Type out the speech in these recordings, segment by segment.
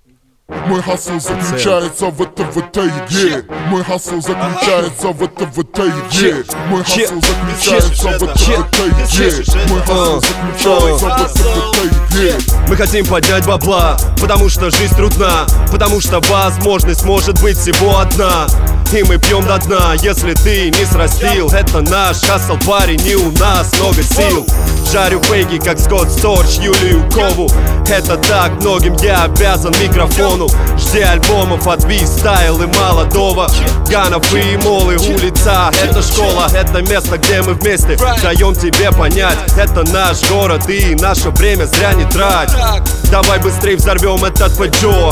Мой хасл заключается в этой игре. Мой хасл заключается в этой игре. Мой хасл заключается в этой игре. Мой хасл заключается в этой игре. Мы хотим поднять бабла, потому что жизнь трудна, потому что возможность может быть всего одна. И мы пьем до дна, если ты не срастил. Это наш хасл, парень, и у нас много сил. Жарю фейки, как Скотт Сторч, Юлию Кову. Это так, многим я обязан микрофону. Жди альбомов от V-Style и молодого. Ганов и Молы, улица, это школа. Это место, где мы вместе даем тебе понять. Это наш город и наше время зря не трать. Давай быстрей взорвем этот Peugeot.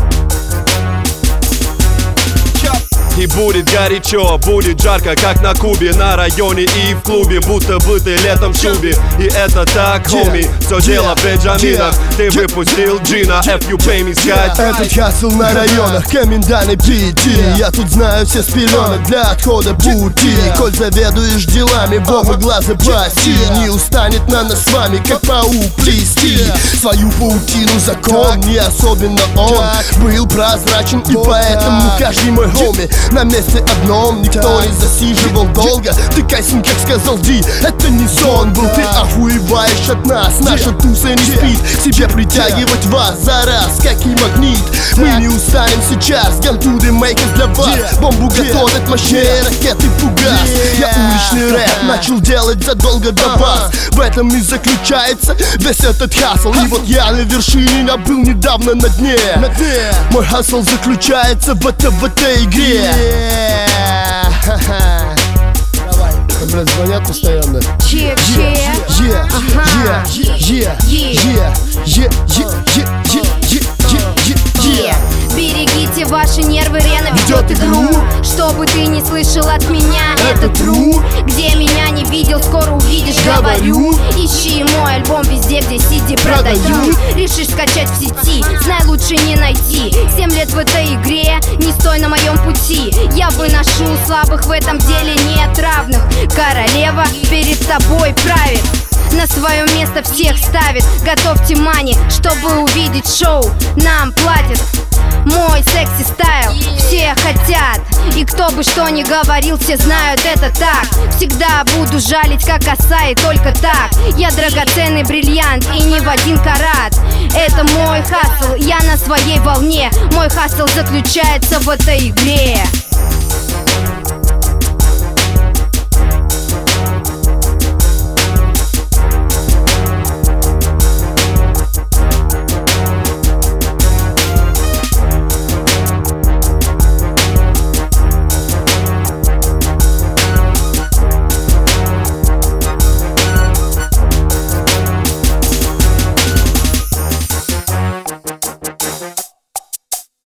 И будет горячо, будет жарко, как на Кубе, на районе и в клубе, будто бы ты летом в шубе. И это так, хоми, все дело в Бенджаминах. Ты выпустил джина, F you pay me sky. Этот хасл на районах, комендантной пяти. Я тут знаю все с пеленок для отхода пути. Коль заведуешь делами, Бога глаза паси. Не устанет на нас с вами, как паук, плести свою паутину. Закон не особенно он был прозрачен, и поэтому каждый мой хоми на месте одном, никто не засиживал долго. Ты кайсин, как сказал Ди, это не сон был. Ты охуеваешь от нас, наша туса не спит. К себе притягивать вас за раз, как и магнит. Мы не устанем сейчас, gun to the makers для вас. Бомбу готовят, мощнее ракеты фугас. Я уличный рэп начал делать задолго до вас. В этом и заключается весь этот хасл. И вот я на вершине, я был недавно на дне. Мой хасл заключается в этой игре. Давай, блядь, звонят постоянно. Берегите ваши нервы, Рена ведет игру. Чтобы ты не слышал от меня, это true. Где меня не видел, скоро увидишь, говорю. Ищи мой альбом везде, где CD продаю. Решишь скачать в сети, знай, лучше не найти. 7 лет в этой игре, не стой на моем пути. Я выношу слабых, в этом деле нет равных. Королева перед тобой правит, на свое место всех ставит. Готовьте мани, чтобы увидеть шоу. Нам платят мой секси стайл, все хотят. И кто бы что ни говорил, все знают это так. Всегда буду жалить, как оса, и только так. Я драгоценный бриллиант и не в 1 карат. Это мой хасл, я на своей волне. Мой хасл заключается в этой игре.